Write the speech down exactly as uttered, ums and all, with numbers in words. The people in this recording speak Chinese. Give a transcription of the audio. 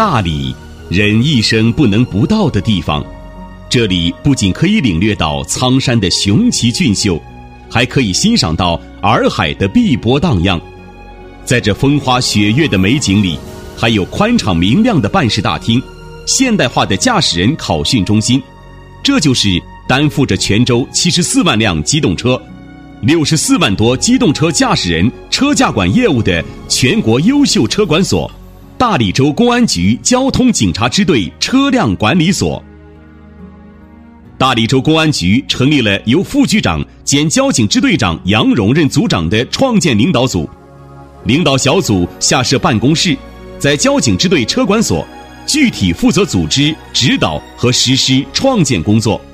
大理，人一生不能不到的地方。这里不仅可以领略到苍山的雄奇俊秀，还可以欣赏到洱海的碧波荡漾。在这风花雪月的美景里，还有宽敞明亮的办事大厅，现代化的驾驶人考训中心，这就是担负着泉州七十四万辆机动车、六十四万多机动车驾驶人车驾管业务的全国优秀车管所——大理州公安局交通警察支队车辆管理所。大理州公安局成立了由副局长兼交警支队长杨荣任组长的创建领导组，领导小组下设办公室，在交警支队车管所具体负责组织、指导和实施创建工作。